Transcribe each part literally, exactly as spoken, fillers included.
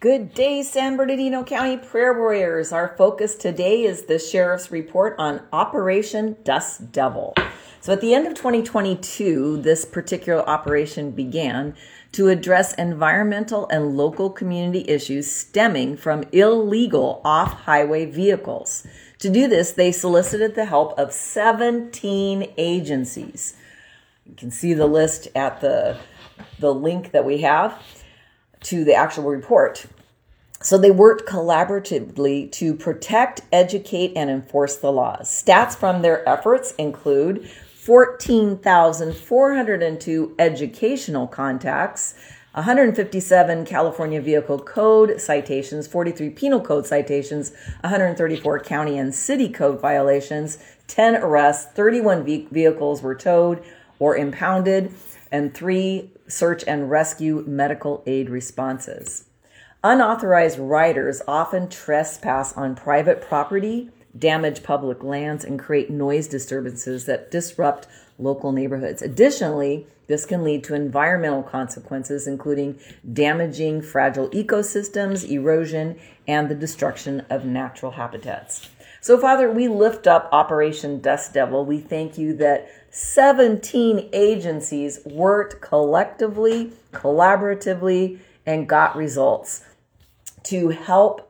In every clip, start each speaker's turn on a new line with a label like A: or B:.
A: Good day, San Bernardino County Prayer Warriors. Our focus today is the Sheriff's Report on Operation Dust Devil. So at the end of twenty twenty-two, this particular operation began to address environmental and local community issues stemming from illegal off-highway vehicles. To do this, they solicited the help of seventeen agencies. You can see the list at the, the link that we have to the actual report. So they worked collaboratively to protect, educate, and enforce the laws. Stats from their efforts include fourteen thousand four hundred two educational contacts, one hundred fifty-seven California Vehicle Code citations, forty-three Penal Code citations, one hundred thirty-four county and city code violations, ten arrests, thirty-one ve- vehicles were towed or impounded, and three search and rescue medical aid responses. Unauthorized riders often trespass on private property, damage public lands, and create noise disturbances that disrupt local neighborhoods. Additionally, this can lead to environmental consequences, including damaging fragile ecosystems, erosion, and the destruction of natural habitats. So, Father, we lift up Operation Dust Devil. We thank you that seventeen agencies worked collectively, collaboratively, and got results to help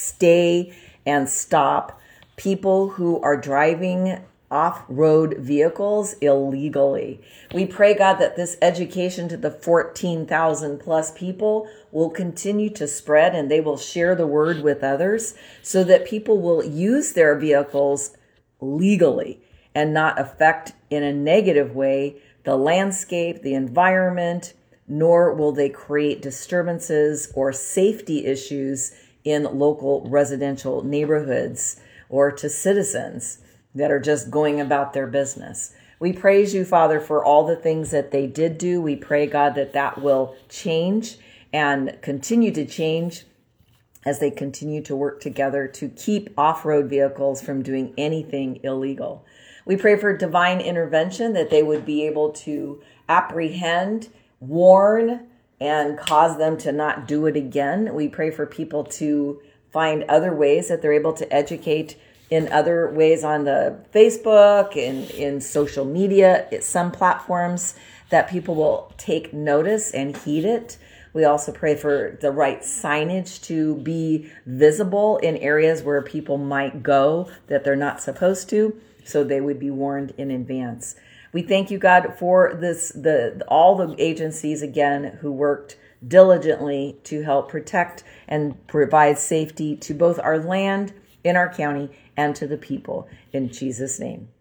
A: stay and stop people who are driving off-road vehicles illegally. We pray, God, that this education to the fourteen thousand plus people will continue to spread and they will share the word with others so that people will use their vehicles legally and not affect in a negative way the landscape, the environment, nor will they create disturbances or safety issues in local residential neighborhoods or to citizens that are just going about their business. We praise you, Father, for all the things that they did do. We pray, God, that that will change and continue to change as they continue to work together to keep off-road vehicles from doing anything illegal. We pray for divine intervention, that they would be able to apprehend, warn, and cause them to not do it again. We pray for people to find other ways that they're able to educate in other ways on the Facebook and in social media, some platforms, that people will take notice and heed it. We also pray for the right signage to be visible in areas where people might go that they're not supposed to, so they would be warned in advance. We thank you, God, for this, the all the agencies, again, who worked diligently to help protect and provide safety to both our land in our county and to the people. In Jesus' name.